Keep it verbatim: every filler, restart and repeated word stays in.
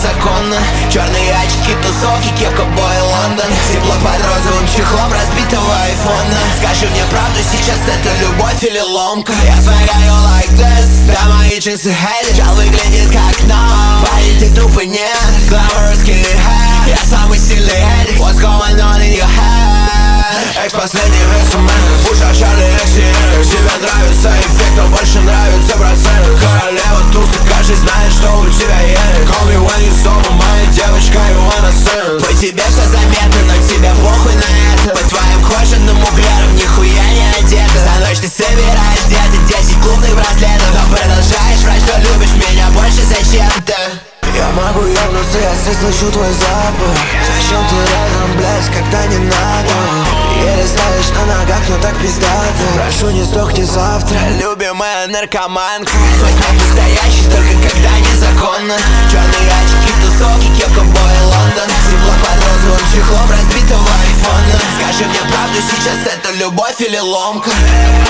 незаконно. Черные очки, тусовки, кепка, бой, Лондон. Тепло под розовым чехлом разбитого айфона. Скажи мне правду, сейчас это любовь или ломка? Я свагаю like this, да мои джинсы хейли. Жал выглядит как но, парень ты тупо нет. Glamorous kitty head, я самый сильный Эдик. What's going on in your head? Экс последних эс эм эс, слушай Чарли Эксиенс. Тебе нравится эффект, но больше нравится процент. Королева тусы, каждый знает, что у тебя есть. Call me when you sober, моя девочка, you wanna sing. По тебе все заметно, но тебе похуй на это. По твоим кожаным углерам нихуя не одета. За ночь ты собираешь где-то десять клубных браслетов, но продолжаешь врать, что любишь меня больше зачем-то. Я могу ебнуться, если слышу твой запах. Зачем ты рядом, блядь, когда не надо? Еле стоишь на ногах, но так пиздато. Прошу, не сдохни завтра, любимая наркоманка. Твой смех настоящий, только когда незаконно. Черные очки, тусовки, кепка, бой, Лондон. Тепло под розовым чехлом разбитого айфона. Скажи мне правду, сейчас это любовь или ломка?